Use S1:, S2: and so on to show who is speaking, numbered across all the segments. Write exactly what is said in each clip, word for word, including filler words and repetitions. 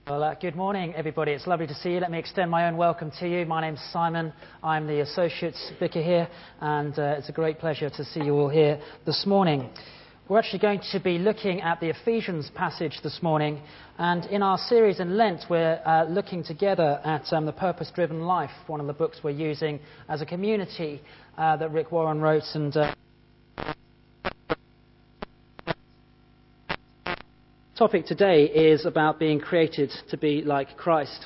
S1: Well, uh, good morning, everybody. It's lovely to see you. Let me extend my own welcome to you. My name's Simon. I'm the Associates Vicar here, and uh, it's a great pleasure to see you all here this morning. We're actually going to be looking at the Ephesians passage this morning, and in our series in Lent, we're uh, looking together at um, The Purpose-Driven Life, one of the books we're using as a community uh, that Rick Warren wrote, and uh, topic today is about being created to be like Christ.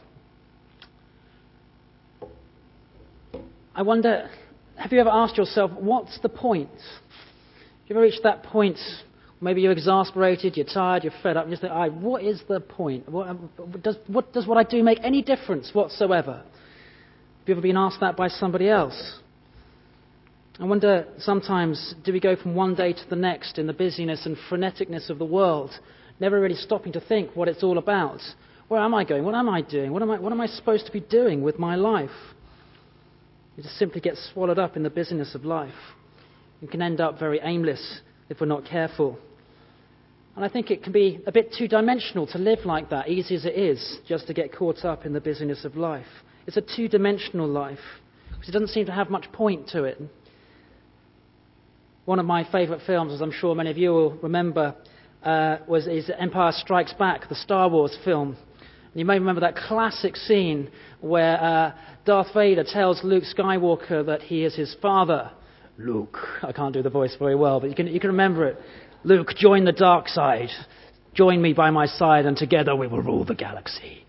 S1: I wonder, have you ever asked yourself, what's the point? Have you ever reached that point? Maybe you're exasperated, you're tired, you're fed up, and you think, "I, what is the point? What, does, what, does what I do make any difference whatsoever?" Have you ever been asked that by somebody else? I wonder, sometimes, do we go from one day to the next in the busyness and freneticness of the world, never really stopping to think what it's all about? Where am I going? What am I doing? What am I, what am I supposed to be doing with my life? You just simply get swallowed up in the busyness of life. You can end up very aimless if we're not careful. And I think it can be a bit two-dimensional to live like that, easy as it is, just to get caught up in the busyness of life. It's a two-dimensional life, because it doesn't seem to have much point to it. One of my favourite films, as I'm sure many of you will remember, Uh, was is Empire Strikes Back, the Star Wars film. And you may remember that classic scene where uh, Darth Vader tells Luke Skywalker that he is his father. Luke, I can't do the voice very well, but you can you can remember it. Luke, join the dark side. Join me by my side, and together we will rule the galaxy.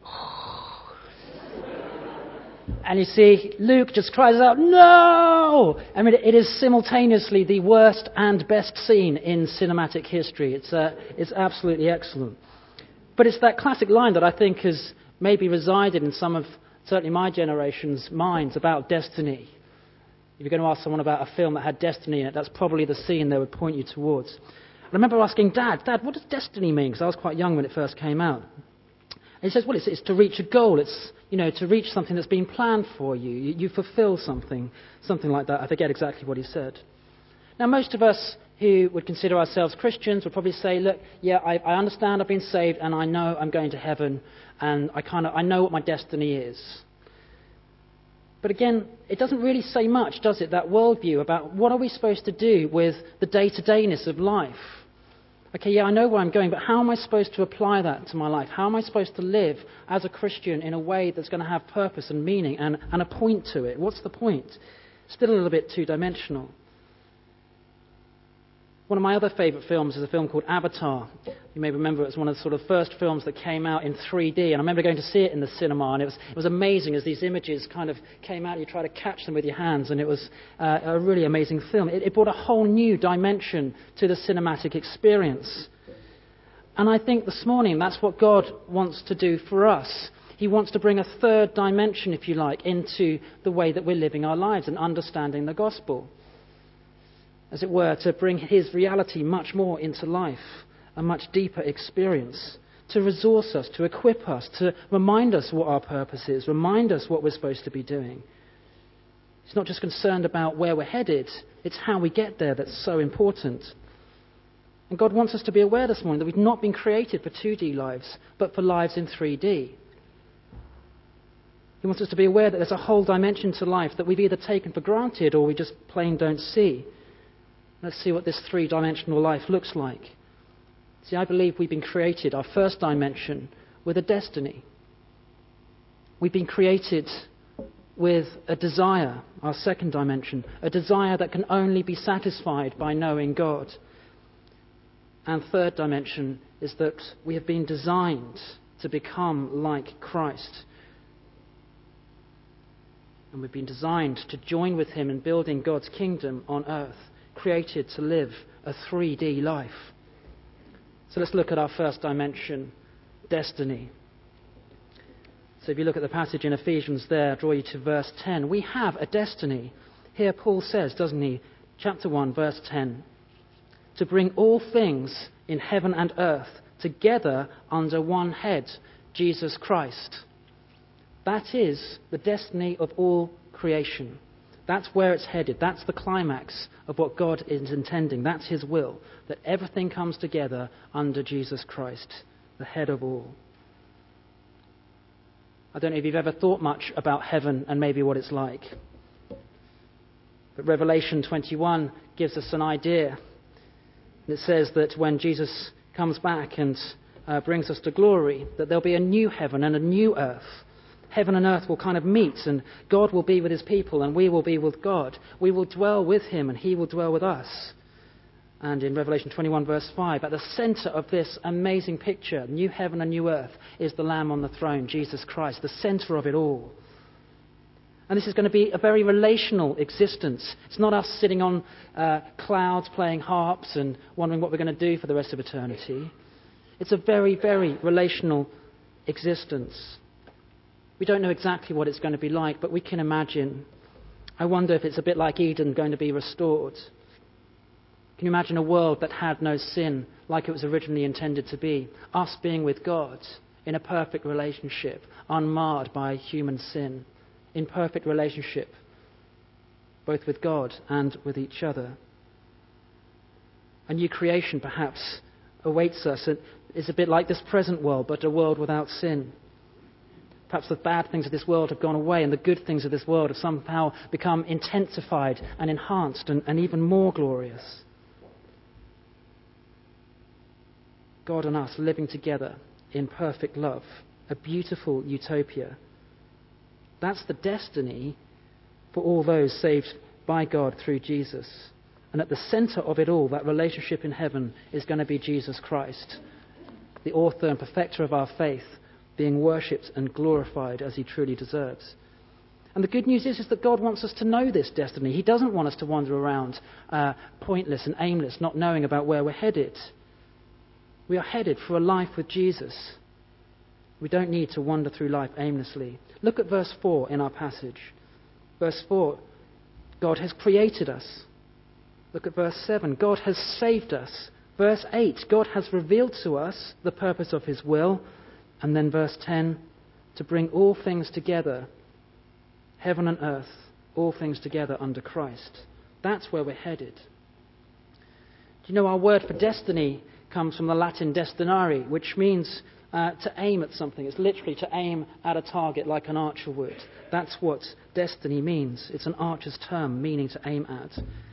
S1: And you see, Luke just cries out, "No!" I mean, it is simultaneously the worst and best scene in cinematic history. It's uh, it's absolutely excellent. But it's that classic line that I think has maybe resided in some of, certainly my generation's minds about destiny. If you're going to ask someone about a film that had destiny in it, that's probably the scene they would point you towards. I remember asking Dad, Dad, what does destiny mean? Because I was quite young when it first came out. And he says, well, it's, it's to reach a goal. It's, you know, to reach something that's been planned for you. You, you fulfill something, something like that. I forget exactly what he said. Now, most of us who would consider ourselves Christians would probably say, look, yeah, I, I understand I've been saved and I know I'm going to heaven and I kind of I know what my destiny is. But again, it doesn't really say much, does it, that worldview about what are we supposed to do with the day-to-dayness of life? Okay, yeah, I know where I'm going, but how am I supposed to apply that to my life? How am I supposed to live as a Christian in a way that's going to have purpose and meaning and, and a point to it? What's the point? Still a little bit two-dimensional. One of my other favourite films is a film called Avatar. You may remember it was one of the sort of first films that came out in three D, and I remember going to see it in the cinema, and it was, it was amazing as these images kind of came out, you try to catch them with your hands, and it was uh, a really amazing film. It, it brought a whole new dimension to the cinematic experience. And I think this morning that's what God wants to do for us. He wants to bring a third dimension, if you like, into the way that we're living our lives and understanding the gospel. As it were, to bring his reality much more into life, a much deeper experience, to resource us, to equip us, to remind us what our purpose is, remind us what we're supposed to be doing. He's not just concerned about where we're headed, it's how we get there that's so important. And God wants us to be aware this morning that we've not been created for two D lives, but for lives in three D. He wants us to be aware that there's a whole dimension to life that we've either taken for granted or we just plain don't see. Let's see what this three-dimensional life looks like. See, I believe we've been created, our first dimension, with a destiny. We've been created with a desire, our second dimension, a desire that can only be satisfied by knowing God. And third dimension is that we have been designed to become like Christ. And we've been designed to join with him in building God's kingdom on earth, created to live a three D life. So let's look at our first dimension, destiny. So if you look at the passage in Ephesians there, I draw you to verse ten. We have a destiny. Here Paul says, doesn't he, chapter one, verse ten, to bring all things in heaven and earth together under one head, Jesus Christ. That is the destiny of all creation. That's where it's headed. That's the climax of what God is intending. That's his will, that everything comes together under Jesus Christ, the head of all. I don't know if you've ever thought much about heaven and maybe what it's like. But Revelation twenty-one gives us an idea. It says that when Jesus comes back and uh, brings us to glory, that there'll be a new heaven and a new earth. Heaven and earth will kind of meet, and God will be with his people, and we will be with God. We will dwell with him, and he will dwell with us. And in Revelation twenty-one, verse five, at the center of this amazing picture, new heaven and new earth, is the Lamb on the throne, Jesus Christ, the center of it all. And this is going to be a very relational existence. It's not us sitting on uh, clouds playing harps and wondering what we're going to do for the rest of eternity. It's a very, very relational existence. We don't know exactly what it's going to be like, but we can imagine. I wonder if it's a bit like Eden going to be restored. Can you imagine a world that had no sin like it was originally intended to be? Us being with God in a perfect relationship, unmarred by human sin. In perfect relationship, both with God and with each other. A new creation perhaps awaits us. It's a bit like this present world, but a world without sin. Perhaps the bad things of this world have gone away and the good things of this world have somehow become intensified and enhanced and, and even more glorious. God and us living together in perfect love, a beautiful utopia. That's the destiny for all those saved by God through Jesus. And at the center of it all, that relationship in heaven, is going to be Jesus Christ, the author and perfecter of our faith, being worshipped and glorified as he truly deserves. And the good news is, is that God wants us to know this destiny. He doesn't want us to wander around uh, pointless and aimless, not knowing about where we're headed. We are headed for a life with Jesus. We don't need to wander through life aimlessly. Look at verse four in our passage. Verse four, God has created us. Look at verse seven, God has saved us. Verse eight, God has revealed to us the purpose of his will. And then verse ten, to bring all things together, heaven and earth, all things together under Christ. That's where we're headed. Do you know our word for destiny comes from the Latin destinare, which means Uh, to aim at something. It's literally to aim at a target like an archer would. That's what destiny means. It's an archer's term, meaning to aim at.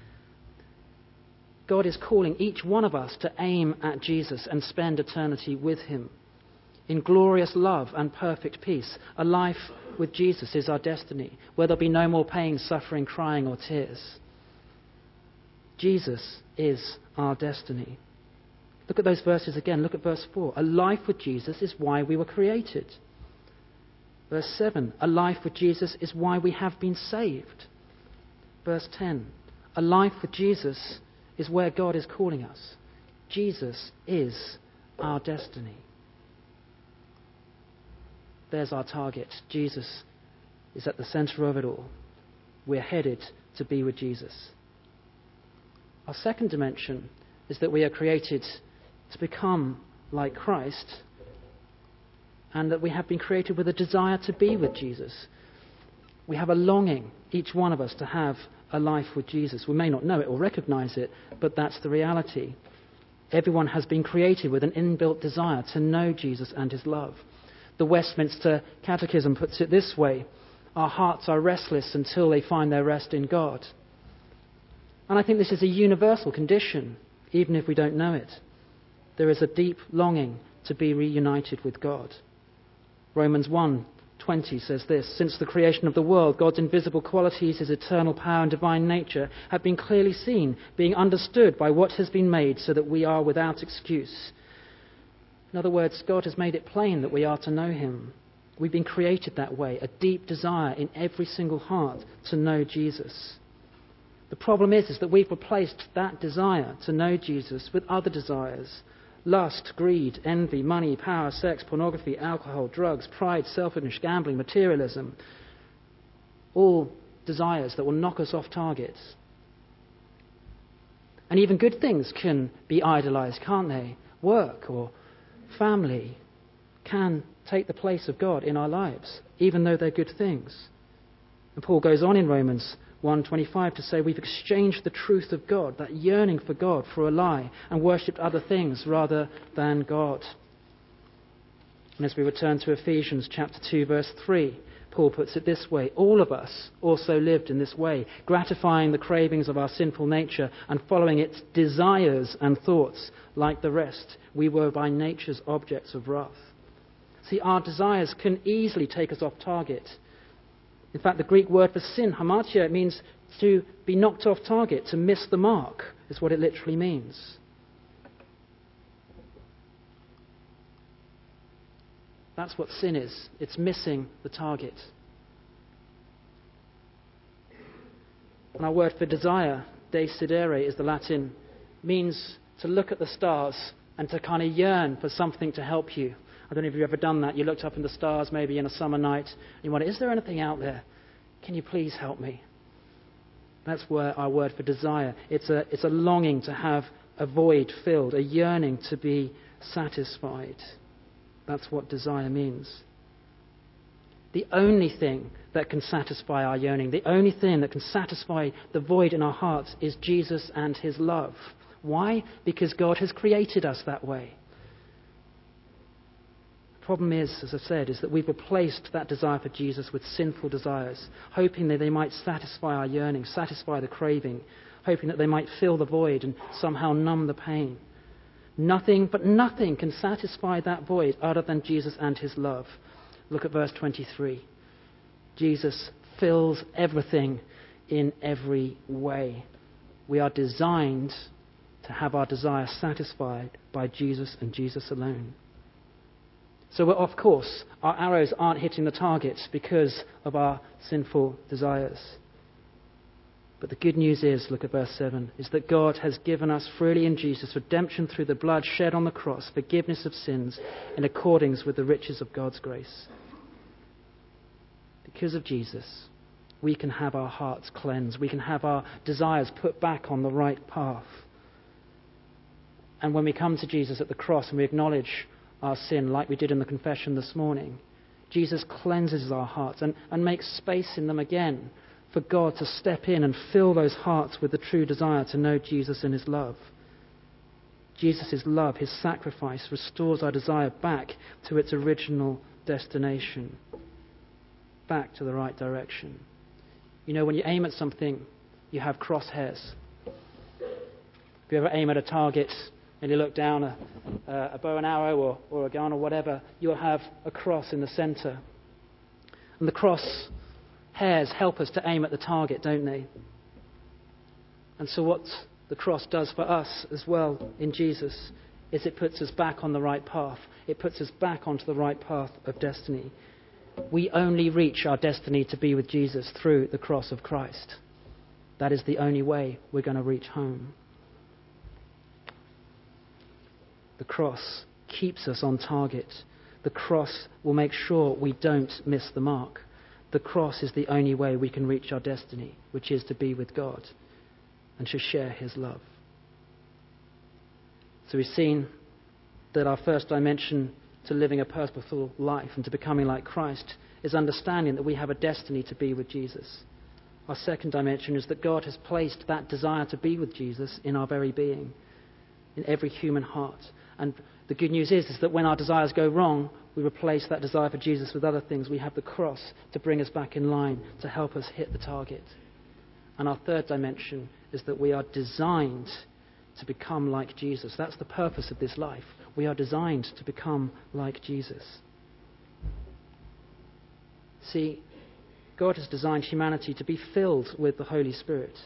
S1: God is calling each one of us to aim at Jesus and spend eternity with him. In glorious love and perfect peace, a life with Jesus is our destiny, where there'll be no more pain, suffering, crying or tears. Jesus is our destiny. Look at those verses again. Look at verse four. A life with Jesus is why we were created. Verse seven. A life with Jesus is why we have been saved. Verse ten. A life with Jesus is where God is calling us. Jesus is our destiny. There's our target. Jesus is at the center of it all. We're headed to be with Jesus. Our second dimension is that we are created to become like Christ, and that we have been created with a desire to be with Jesus. We have a longing, each one of us, to have a life with Jesus. We may not know it or recognize it, but that's the reality. Everyone has been created with an inbuilt desire to know Jesus and his love. The Westminster Catechism puts it this way: our hearts are restless until they find their rest in God. And I think this is a universal condition, even if we don't know it. There is a deep longing to be reunited with God. Romans one twenty says this: since the creation of the world, God's invisible qualities, his eternal power and divine nature, have been clearly seen, being understood by what has been made, so that we are without excuse. In other words, God has made it plain that we are to know him. We've been created that way, a deep desire in every single heart to know Jesus. The problem is, is that we've replaced that desire to know Jesus with other desires. Lust, greed, envy, money, power, sex, pornography, alcohol, drugs, pride, selfishness, gambling, materialism. All desires that will knock us off targets. And even good things can be idolized, can't they? Work or family can take the place of God in our lives, even though they're good things. And Paul goes on in Romans one twenty-five to say we've exchanged the truth of God, that yearning for God, for a lie, and worshipped other things rather than God. And as we return to Ephesians chapter two, verse three, Paul puts it this way: all of us also lived in this way, gratifying the cravings of our sinful nature and following its desires and thoughts. Like the rest, we were by nature's objects of wrath. See, our desires can easily take us off target. In fact, the Greek word for sin, hamartia, it means to be knocked off target, to miss the mark, is what it literally means. That's what sin is. It's missing the target. And our word for desire, desidere, is the Latin, means to look at the stars and to kind of yearn for something to help you. I don't know if you've ever done that. You looked up in the stars maybe in a summer night and you wonder, is there anything out there? Can you please help me? That's where our word for desire. It's a, it's a longing to have a void filled, a yearning to be satisfied. That's what desire means. The only thing that can satisfy our yearning, the only thing that can satisfy the void in our hearts is Jesus and his love. Why? Because God has created us that way. The problem is, as I said, is that we've replaced that desire for Jesus with sinful desires, hoping that they might satisfy our yearning, satisfy the craving, hoping that they might fill the void and somehow numb the pain. Nothing, but nothing can satisfy that void other than Jesus and his love. Look at verse twenty-three. Jesus fills everything in every way. We are designed to have our desire satisfied by Jesus and Jesus alone. So we're off course. Our arrows aren't hitting the target because of our sinful desires. But the good news is, look at verse seven, is that God has given us freely in Jesus redemption through the blood shed on the cross, forgiveness of sins in accordance with the riches of God's grace. Because of Jesus, we can have our hearts cleansed. We can have our desires put back on the right path. And when we come to Jesus at the cross and we acknowledge our sin like we did in the confession this morning, Jesus cleanses our hearts and, and makes space in them again for God to step in and fill those hearts with the true desire to know Jesus and his love. Jesus' love, his sacrifice, restores our desire back to its original destination, back to the right direction. You know, when you aim at something, you have crosshairs. If you ever aim at a target and you look down a, a bow and arrow or, or a gun or whatever, you'll have a cross in the center. And the cross hairs help us to aim at the target, don't they? And so what the cross does for us as well in Jesus is it puts us back on the right path. It puts us back onto the right path of destiny. We only reach our destiny to be with Jesus through the cross of Christ. That is the only way we're going to reach home. The cross keeps us on target. The cross will make sure we don't miss the mark. The cross is the only way we can reach our destiny, which is to be with God and to share his love. So we've seen that our first dimension to living a purposeful life and to becoming like Christ is understanding that we have a destiny to be with Jesus. Our second dimension is that God has placed that desire to be with Jesus in our very being, in every human heart. And the good news is, is that when our desires go wrong, we replace that desire for Jesus with other things. We have the cross to bring us back in line, to help us hit the target. And our third dimension is that we are designed to become like Jesus. That's the purpose of this life. We are designed to become like Jesus. See, God has designed humanity to be filled with the Holy Spirit.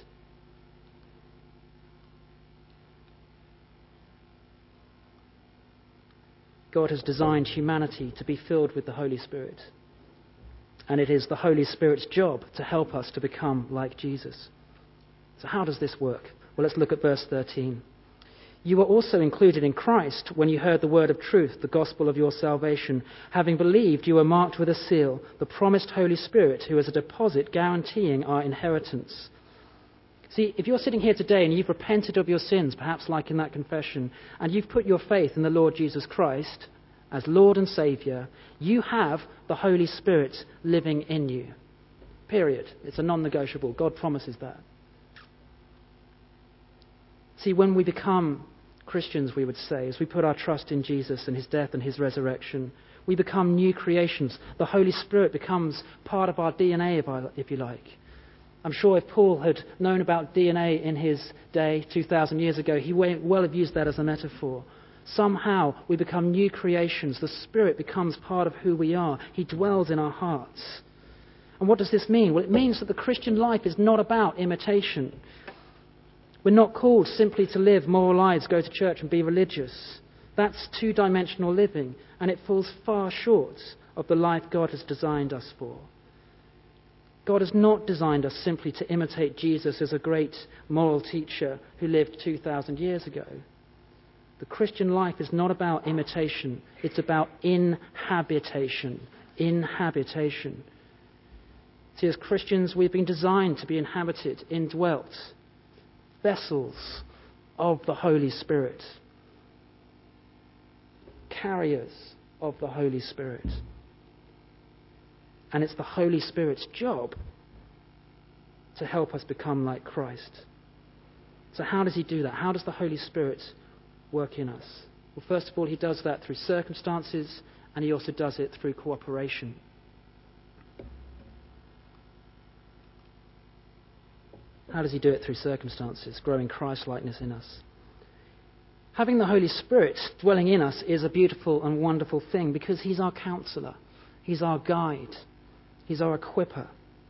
S1: God has designed humanity to be filled with the Holy Spirit. And it is the Holy Spirit's job to help us to become like Jesus. So how does this work? Well, let's look at verse thirteen. You were also included in Christ when you heard the word of truth, the gospel of your salvation. Having believed, you were marked with a seal, the promised Holy Spirit, who is a deposit guaranteeing our inheritance. See, if you're sitting here today and you've repented of your sins, perhaps like in that confession, and you've put your faith in the Lord Jesus Christ as Lord and Saviour, you have the Holy Spirit living in you. Period. It's a non-negotiable. God promises that. See, when we become Christians, we would say, as we put our trust in Jesus and his death and his resurrection, we become new creations. The Holy Spirit becomes part of our D N A, if you like. I'm sure if Paul had known about D N A in his day, two thousand years ago, he may well have used that as a metaphor. Somehow we become new creations. The Spirit becomes part of who we are. He dwells in our hearts. And what does this mean? Well, it means that the Christian life is not about imitation. We're not called simply to live moral lives, go to church and be religious. That's two-dimensional living, and it falls far short of the life God has designed us for. God has not designed us simply to imitate Jesus as a great moral teacher who lived two thousand years ago. The Christian life is not about imitation. It's about inhabitation. Inhabitation. See, as Christians, we've been designed to be inhabited, indwelt, vessels of the Holy Spirit, carriers of the Holy Spirit. And it's the Holy Spirit's job to help us become like Christ. So how does he do that? How does the Holy Spirit work in us? Well, first of all, he does that through circumstances, and he also does it through cooperation. How does he do it? Through circumstances, growing Christ-likeness in us. Having the Holy Spirit dwelling in us is a beautiful and wonderful thing because he's our counselor, he's our guide, he's our equipper.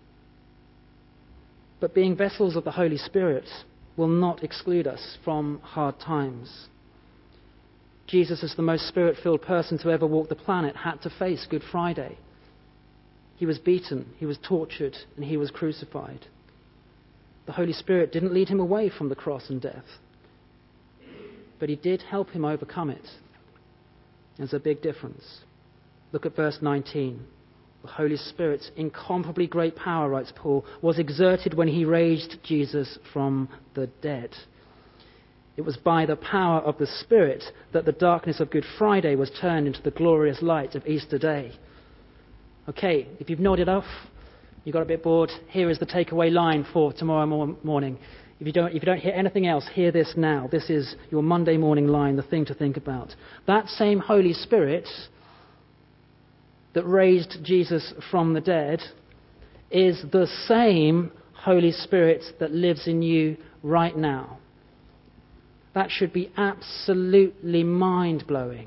S1: But being vessels of the Holy Spirit will not exclude us from hard times. Jesus, as the most Spirit-filled person to ever walk the planet, had to face Good Friday. He was beaten, he was tortured, and he was crucified. The Holy Spirit didn't lead him away from the cross and death, but he did help him overcome it. There's a big difference. Look at verse nineteen. The Holy Spirit's incomparably great power, writes Paul, was exerted when he raised Jesus from the dead. It was by the power of the Spirit that the darkness of Good Friday was turned into the glorious light of Easter Day. Okay, if you've nodded off, you got a bit bored, here is the takeaway line for tomorrow morning. If you don't, if you don't hear anything else, hear this now. This is your Monday morning line, the thing to think about. That same Holy Spirit that raised Jesus from the dead is the same Holy Spirit that lives in you right now. That should be absolutely mind-blowing.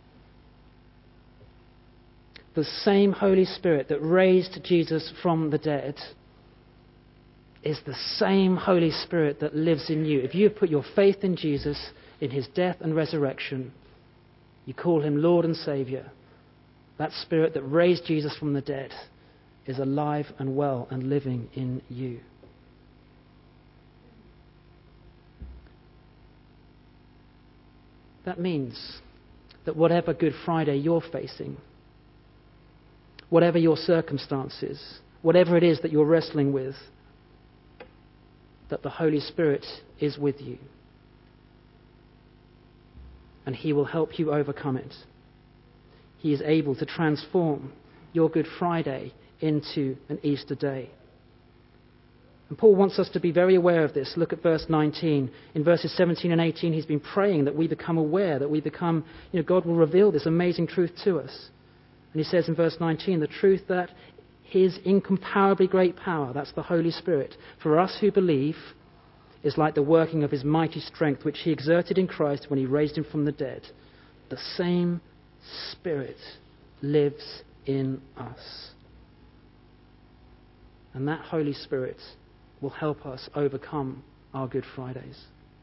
S1: The same Holy Spirit that raised Jesus from the dead is the same Holy Spirit that lives in you. If you have put your faith in Jesus, in his death and resurrection, you call him Lord and Saviour, that Spirit that raised Jesus from the dead is alive and well and living in you. That means that whatever Good Friday you're facing, whatever your circumstances, whatever it is that you're wrestling with, that the Holy Spirit is with you. And he will help you overcome it. He is able to transform your Good Friday into an Easter day. And Paul wants us to be very aware of this. Look at verse nineteen. In verses seventeen and eighteen, he's been praying that we become aware, that we become, you know, God will reveal this amazing truth to us. And he says in verse nineteen, the truth that his incomparably great power, that's the Holy Spirit, for us who believe, is like the working of his mighty strength, which he exerted in Christ when he raised him from the dead. The same Spirit lives in us. And that Holy Spirit will help us overcome our Good Fridays.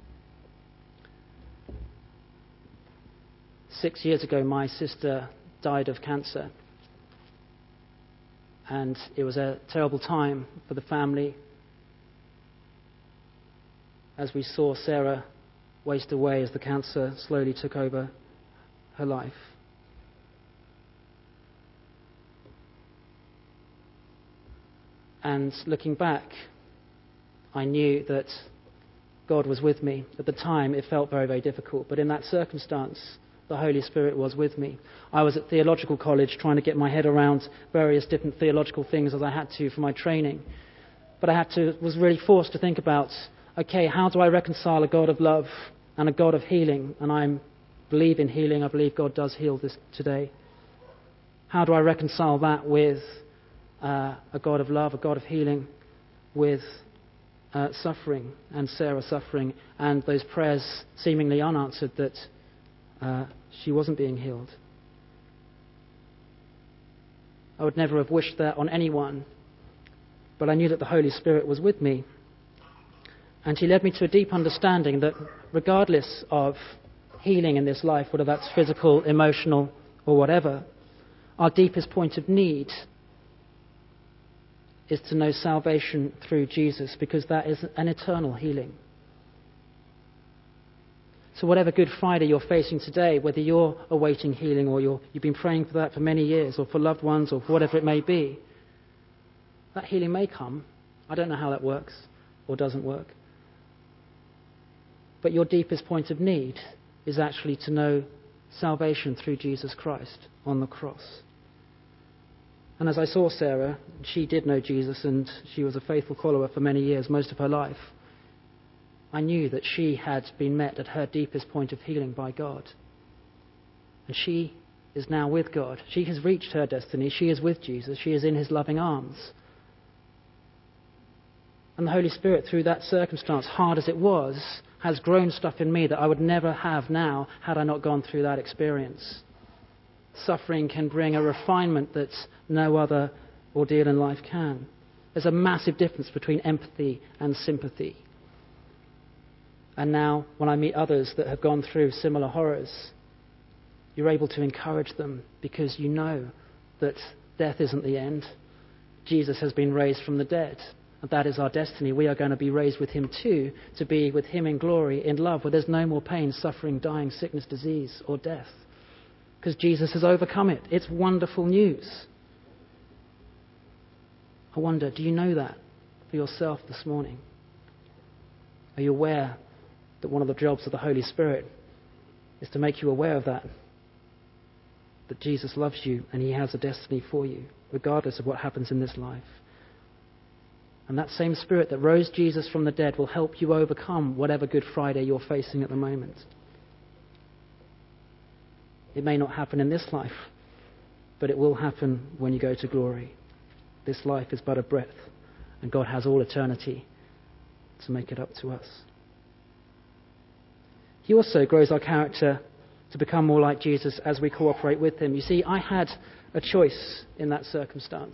S1: Six years ago, my sister died of cancer. And it was a terrible time for the family as we saw Sarah waste away as the cancer slowly took over her life. And looking back, I knew that God was with me. At the time, it felt very, very difficult. But in that circumstance, the Holy Spirit was with me. I was at theological college trying to get my head around various different theological things as I had to for my training. But I had to, was really forced to think about, okay, how do I reconcile a God of love and a God of healing, and I believe in healing. I believe God does heal this today. How do I reconcile that with uh, a God of love, a God of healing, with uh, suffering and Sarah suffering and those prayers seemingly unanswered that uh, she wasn't being healed? I would never have wished that on anyone, but I knew that the Holy Spirit was with me. And he led me to a deep understanding that regardless of healing in this life, whether that's physical, emotional, or whatever, our deepest point of need is to know salvation through Jesus, because that is an eternal healing. So whatever Good Friday you're facing today, whether you're awaiting healing or you're, you've been praying for that for many years, or for loved ones, or for whatever it may be, that healing may come. I don't know how that works or doesn't work. But your deepest point of need is actually to know salvation through Jesus Christ on the cross. And as I saw Sarah, she did know Jesus, and she was a faithful follower for many years, most of her life. I knew that she had been met at her deepest point of healing by God. And she is now with God. She has reached her destiny. She is with Jesus. She is in his loving arms. And the Holy Spirit, through that circumstance, hard as it was, has grown stuff in me that I would never have now had I not gone through that experience. Suffering can bring a refinement that no other ordeal in life can. There's a massive difference between empathy and sympathy. And now, when I meet others that have gone through similar horrors, you're able to encourage them because you know that death isn't the end. Jesus has been raised from the dead. And that is our destiny. We are going to be raised with him too, to be with him in glory, in love, where there's no more pain, suffering, dying, sickness, disease, or death. Because Jesus has overcome it. It's wonderful news. I wonder, do you know that for yourself this morning? Are you aware that one of the jobs of the Holy Spirit is to make you aware of that? That Jesus loves you and he has a destiny for you, regardless of what happens in this life. And that same Spirit that rose Jesus from the dead will help you overcome whatever Good Friday you're facing at the moment. It may not happen in this life, but it will happen when you go to glory. This life is but a breath, and God has all eternity to make it up to us. He also grows our character to become more like Jesus as we cooperate with him. You see, I had a choice in that circumstance.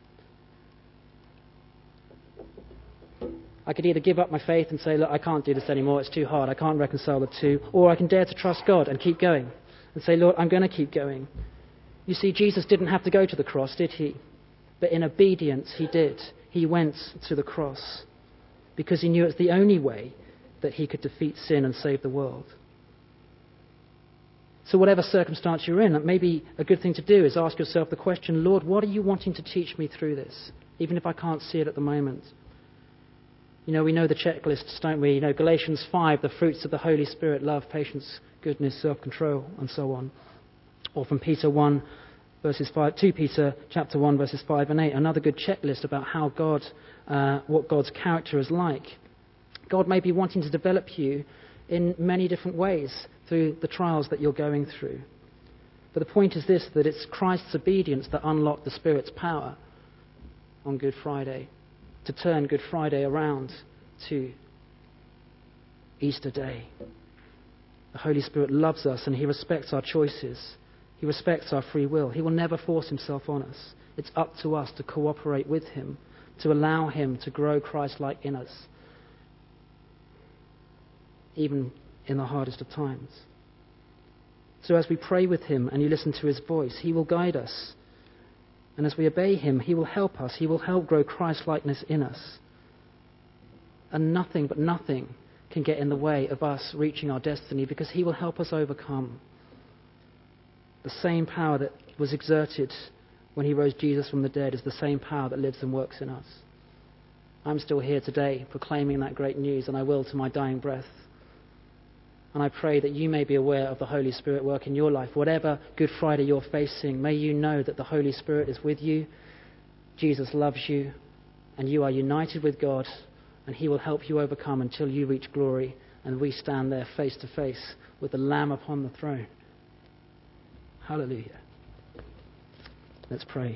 S1: I could either give up my faith and say, look, I can't do this anymore, it's too hard, I can't reconcile the two, or I can dare to trust God and keep going and say, Lord, I'm going to keep going. You see, Jesus didn't have to go to the cross, did he? But in obedience, he did. He went to the cross because he knew it's the only way that he could defeat sin and save the world. So whatever circumstance you're in, maybe a good thing to do is ask yourself the question, Lord, what are you wanting to teach me through this, even if I can't see it at the moment? You know, we know the checklists, don't we? You know, Galatians five, the fruits of the Holy Spirit, love, patience, goodness, self-control, and so on. Or from Peter one, verses five, two Peter chapter one, verses five and eight, another good checklist about how God, uh, what God's character is like. God may be wanting to develop you in many different ways through the trials that you're going through. But the point is this, that it's Christ's obedience that unlocked the Spirit's power on Good Friday, to turn Good Friday around to Easter Day. The Holy Spirit loves us and he respects our choices. He respects our free will. He will never force himself on us. It's up to us to cooperate with him, to allow him to grow Christ-like in us, even in the hardest of times. So as we pray with him and you listen to his voice, he will guide us. And as we obey him, he will help us. He will help grow Christ-likeness in us. And nothing but nothing can get in the way of us reaching our destiny, because he will help us overcome. The same power that was exerted when he rose Jesus from the dead is the same power that lives and works in us. I'm still here today proclaiming that great news, and I will to my dying breath. And I pray that you may be aware of the Holy Spirit work in your life. Whatever Good Friday you're facing, may you know that the Holy Spirit is with you, Jesus loves you, and you are united with God, and he will help you overcome until you reach glory and we stand there face to face with the Lamb upon the throne. Hallelujah. Let's pray.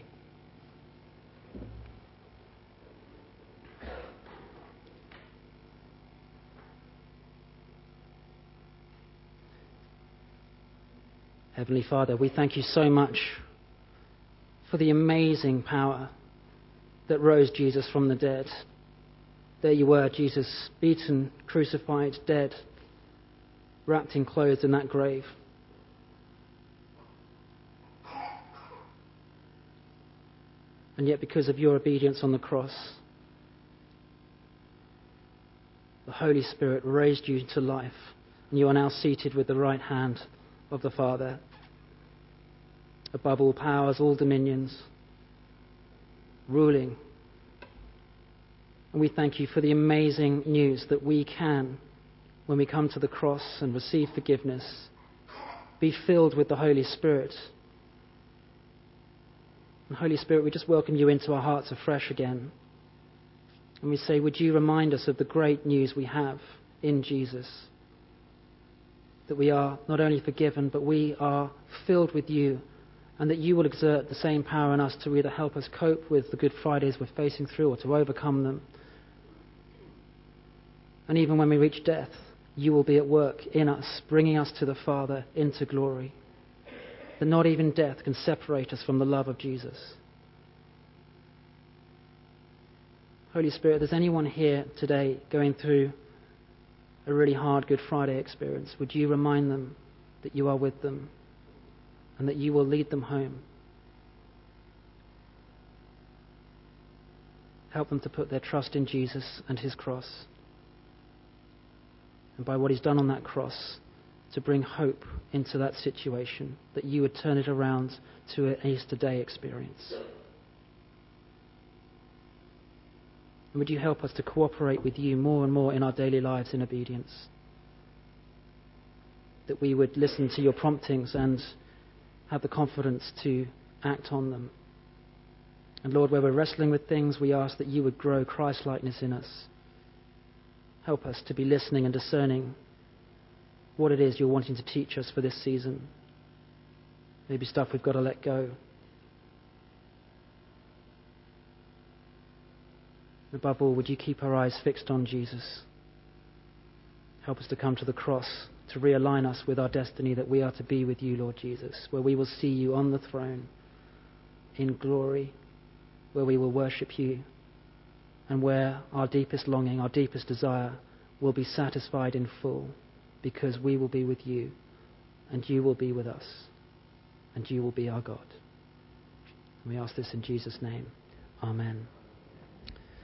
S1: Heavenly Father, we thank you so much for the amazing power that rose Jesus from the dead. There you were, Jesus, beaten, crucified, dead, wrapped in clothes in that grave. And yet, because of your obedience on the cross, the Holy Spirit raised you to life, and you are now seated with the right hand of the Father, above all powers, all dominions, ruling. And we thank you for the amazing news that we can, when we come to the cross and receive forgiveness, be filled with the Holy Spirit. And Holy Spirit, we just welcome you into our hearts afresh again. And we say, would you remind us of the great news we have in Jesus? That we are not only forgiven, but we are filled with you, and that you will exert the same power in us to either help us cope with the Good Fridays we're facing through or to overcome them. And even when we reach death, you will be at work in us, bringing us to the Father into glory. That not even death can separate us from the love of Jesus. Holy Spirit, if there's anyone here today going through a really hard Good Friday experience, would you remind them that you are with them and that you will lead them home? Help them to put their trust in Jesus and his cross, and by what he's done on that cross, to bring hope into that situation, that you would turn it around to an Easter Day experience. And would you help us to cooperate with you more and more in our daily lives in obedience? That we would listen to your promptings and have the confidence to act on them. And Lord, where we're wrestling with things, we ask that you would grow Christ-likeness in us. Help us to be listening and discerning what it is you're wanting to teach us for this season. Maybe stuff we've got to let go. Above all, would you keep our eyes fixed on Jesus? Help us to come to the cross, to realign us with our destiny that we are to be with you, Lord Jesus, where we will see you on the throne in glory, where we will worship you, and where our deepest longing, our deepest desire will be satisfied in full, because we will be with you, and you will be with us, and you will be our God. And we ask this in Jesus' name. Amen.